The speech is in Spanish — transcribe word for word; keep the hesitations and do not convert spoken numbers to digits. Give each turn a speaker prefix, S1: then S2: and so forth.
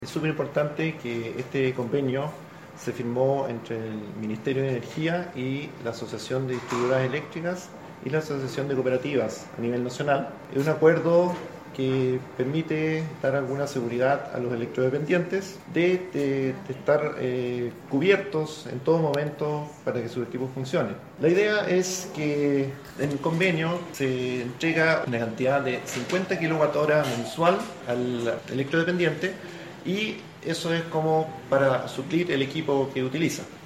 S1: Es súper importante que este convenio se firmó entre el Ministerio de Energía y la Asociación de Distribuidoras Eléctricas y la Asociación de Cooperativas a nivel nacional. Es un acuerdo que permite dar alguna seguridad a los electrodependientes de, de, de estar eh, cubiertos en todo momento para que sus equipos funcionen. La idea es que en el convenio se entrega una cantidad de cincuenta kilowatt hora mensual al electrodependiente y eso es como para suplir el equipo que utiliza.